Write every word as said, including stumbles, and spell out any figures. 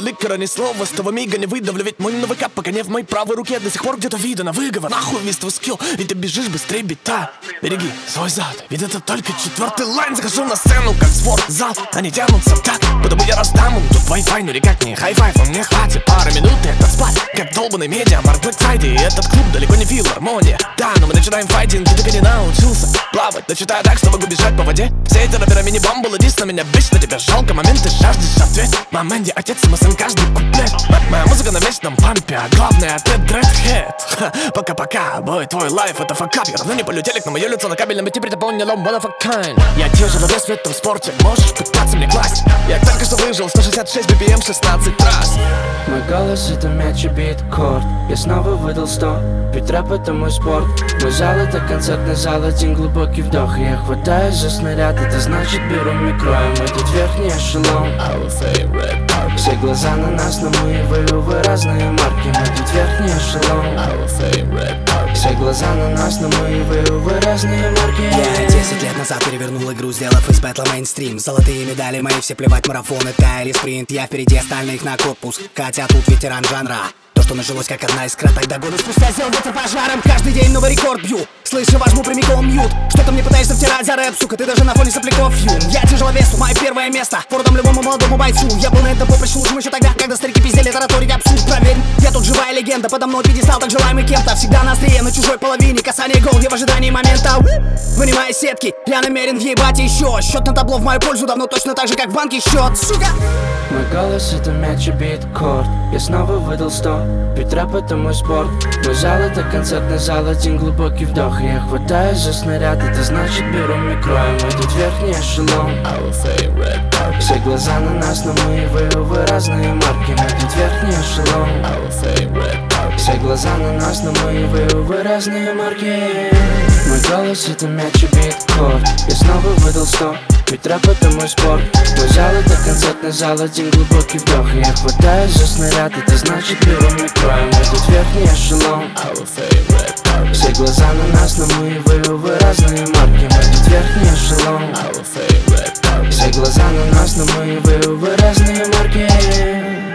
ликера, ни слова. С того мига не выдавлю, ведь мой новый кап пока не в моей правой руке. До сих пор где-то видно выговор. Нахуй весь твой скилл, и ты бежишь быстрее бита. Береги свой зад, ведь это только четвертый лайн. Захожу на сцену, как спортзал. Они тянутся так, потому я раздам им тут Wi-Fi. Ну никак не хай-файв, мне хватит пары минут и это спать. Как долбаный медиа, Марк Блэк Фрайдей. И этот клуб далеко не филармония. Да, но мы начинаем файтинг, ты так и не научился плавать. Дочитаю так, что могу бежать по воде. Все эти рэперы мини-бамбл, иди на меня, бич, на тебя жалко. Момент ты жаждешь ответ. Мамэнди, отец, МСН, каждый куплет. Моя музыка на вечном пампе, а главное ответ Dreadhead. Пока-пока, бой, твой лайф это факап. Я равно не полю телек, но мое лицо на кабельном, и теперь ты понял, one of a kind. Я держу вес в этом спорте, можешь пытаться мне класть. Я только что выжил сто шестьдесят шесть би пи эм шестнадцать раз. Мой голос это мяч и бит-корд. Я снова выдал сто, ведь рэп это мой спорт. Мой зал это концертный зал, один глубокий вдох. И я хватаюсь за снаряд, это значит беру микро. И мы тут верхний эшелон. Все глаза на нас, но мы и вы, увы, разные марки. Мы тут верхний эшелон. Все глаза на нас, но мы и вы, увы, разные марки. Я десять лет назад перевернул игру, сделав из бэтла мейнстрим. Золотые медали мои, все плевать, марафоны, тайли, спринт. Я впереди остальных на корпус, хотя тут ветеран жанра. То, что началось как одна искра, тогда годы спустя сделал ветер пожаром. Каждый день новый рекорд бью, слышу, вожму прямиком мьют. Что ты мне пытаешься втирать за рэп, сука, ты даже на фоне сопляков юн. Я тяжеловесу, мое первое место, фордом любому молодому бойцу. Я был на этом поприще лучшим еще тогда, когда старики пиздели, тараторить абсурд. Проверь, я тут живая легенда, подо мной пьедестал, так желаемый кем-то. Всегда на острие, на чужой половине, касание гол, я в ожидании момента. Вынимая сетки, я намерен въебать еще. Счет на табло в мою пользу, давно точно так же, как в банке счет, сука. Мой голос это мяч и бит-корд. Я снова выдал сто, ведь рэп это мой спорт. Мой зал это концертный зал, один глубокий вдох. И я хватаюсь за снаряд, это значит беру микро. И мы тут верхний эшелон. Все глаза на нас, но мы и вы, увы, разные марки. Мы тут верхний эшелон. Все глаза на нас, но мы и вы, увы, разные марки. Мой голос это мяч и бит-корд. Я снова выдал сто, ведь рэп это мой спорт. Мой зал это концертный зал, один глубокий вдох. И я хватаюсь за снаряд, это значит беру микро. И мы тут верхний эшелон. Все глаза на нас, но мы и вы, увы, разные марки. Мы тут верхний эшелон. Все глаза на нас, но мы и вы, увы, разные марки.